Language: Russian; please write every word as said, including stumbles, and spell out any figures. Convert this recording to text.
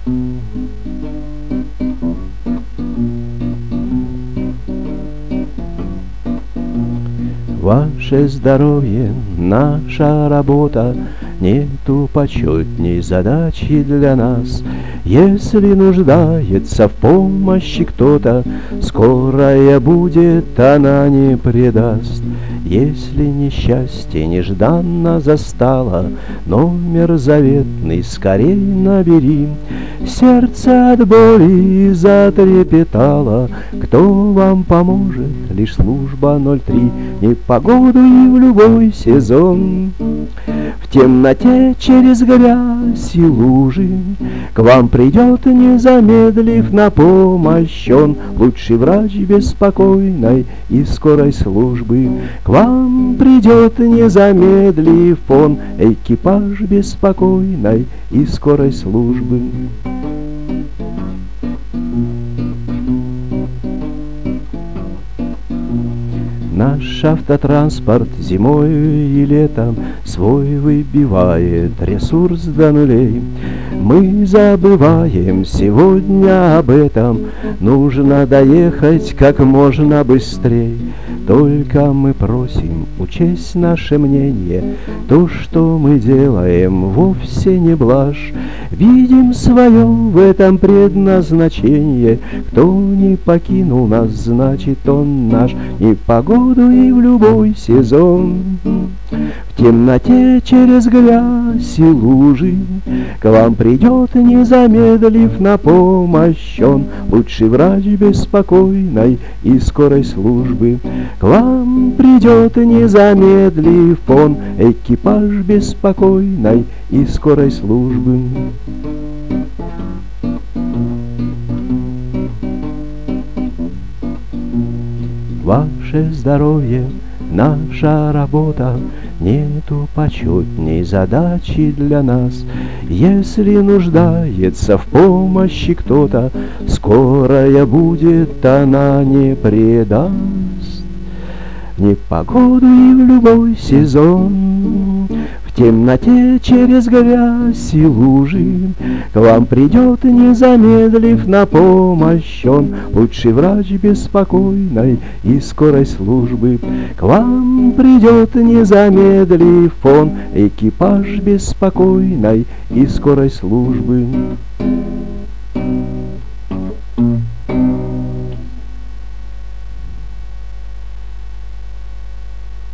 Ваше здоровье, наша работа, нету почетней задачи для нас. Если нуждается в помощи кто-то, скорая будет, она не предаст. Если несчастье нежданно застало, номер заветный скорей набери. Сердце от боли затрепетало, кто вам поможет? Лишь служба ноль три, непогоду и в любой сезон. В темноте через грязь и лужи к вам придет, не замедлив, на помощь он, лучший врач беспокойной и скорой службы. К вам придет, не замедлив он, экипаж беспокойной и скорой службы. Наш автотранспорт зимой и летом свой выбивает ресурс до нулей. Мы забываем сегодня об этом, нужно доехать как можно быстрей. Только мы просим учесть наше мнение, то, что мы делаем, вовсе не блажь. Видим свое в этом предназначение, кто не покинул нас, значит он наш, непогоду и в любой сезон. В темноте через грязь и лужи к вам придет, не замедлив, на помощь он, лучший врач беспокойной и скорой службы. К вам придет, не замедлив он, экипаж беспокойной и скорой службы. Ваше здоровье, наша работа, нету почетней задачи для нас. Если нуждается в помощи кто-то, скорая будет, она не предаст. В непогоду и в любой сезон, в темноте через грязь и лужи к вам придет, не замедлив, на помощь он, лучший врач беспокойной и скорой службы. К вам придет, не замедлив он, экипаж беспокойной и скорой службы.